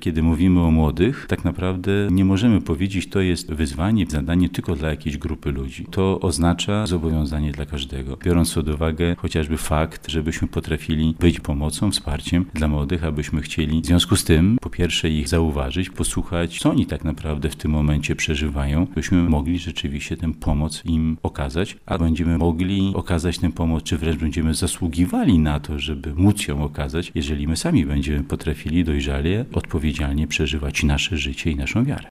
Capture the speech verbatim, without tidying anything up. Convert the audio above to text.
kiedy mówimy o młodych, tak naprawdę nie możemy powiedzieć, to jest wyzwanie, zadanie tylko dla jakiejś grupy ludzi. To oznacza zobowiązanie dla każdego. Biorąc pod uwagę chociażby fakt, żebyśmy potrafili być pomocą, wsparciem dla młodych, abyśmy chcieli w związku z tym po pierwsze ich zauważyć, posłuchać, co oni tak naprawdę w tym momencie przeżywają, byśmy mogli rzeczywiście tę pomoc im okazać, a będziemy mogli okazać tę pomoc, czy wręcz będziemy zasługiwali na to, żeby móc ją okazać, jeżeli my sami będziemy potrafili dojrzale, odpowiedzialnie przeżywać nasze życie i naszą wiarę.